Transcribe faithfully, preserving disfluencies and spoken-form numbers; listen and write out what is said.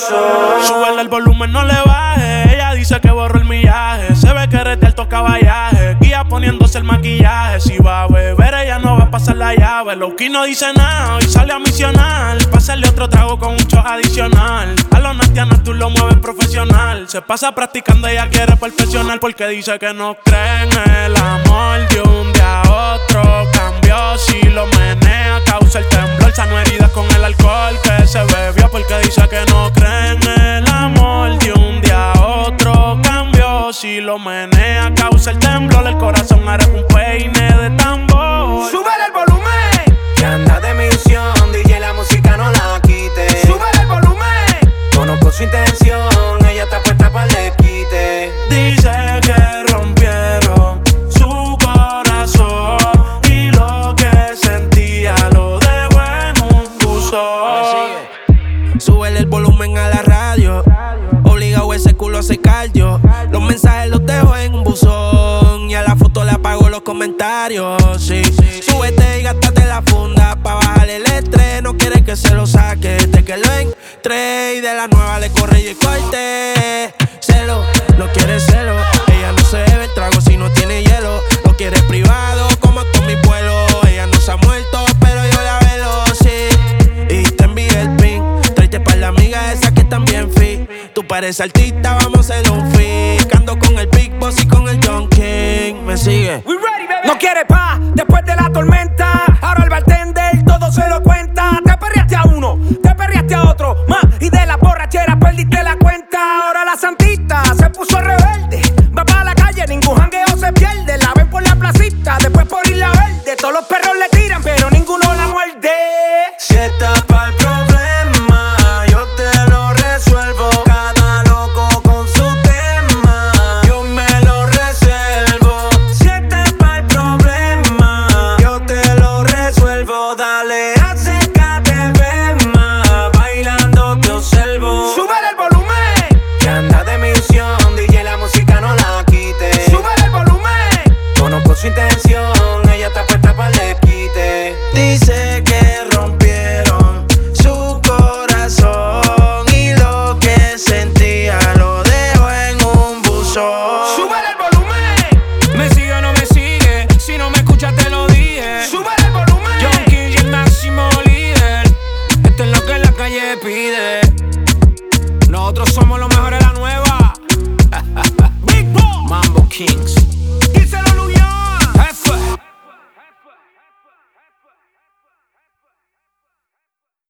corazón. Súbele el volumen, no le baje. Ella dice que borró el millaje. Se ve que eres de alto caballaje. Guía poniéndose el maquillaje. Si va a beber, ella no va a pasar la llave. Loki no dice nada y sale a misionar. Pásale otro trago con un shot adicional. A los nastianas tú lo mueves profesional. Se pasa practicando, ella quiere perfeccionar. Porque dice que no cree en el amor. De un día a otro cambió. Si lo menea causa el temblor. Sano heridas con el alcohol que se bebió. Porque dice que no cree en el amor. De un día a otro cambió. Si lo menea causa el temblor. El corazón hará un peine de tambor. Súbele el volumen, que anda de misión. D J, la música no la quite. Súbele el volumen, conozco su intención. Ella está puesta para el desquite. Dice que rompieron su corazón y lo que sentía lo dejó en un buzón. Súbele el volumen a la radio. Obligado ese culo a hacer cardio. Los mensajes los dejo en un buzón. Y a la foto le apago los comentarios. Sí, súbete y gástate la funda pa' bajarle el estrés. No quiere que se lo saque desde que lo entré. Y de la nueva le corre y el corte. Celo, no quiere celo. Ella no se bebe el trago si no tiene hielo. Lo quiere privado como todos mis vuelos. Ella no se ha muerto pero yo la velo, sí. Y te envié el pin. Tráete pa' la amiga esa que también fit. Tú pareces artista, vamos a hacer un fit. Ando con el Big Boss y con el John King. Me sigue. No quiere pa' después de la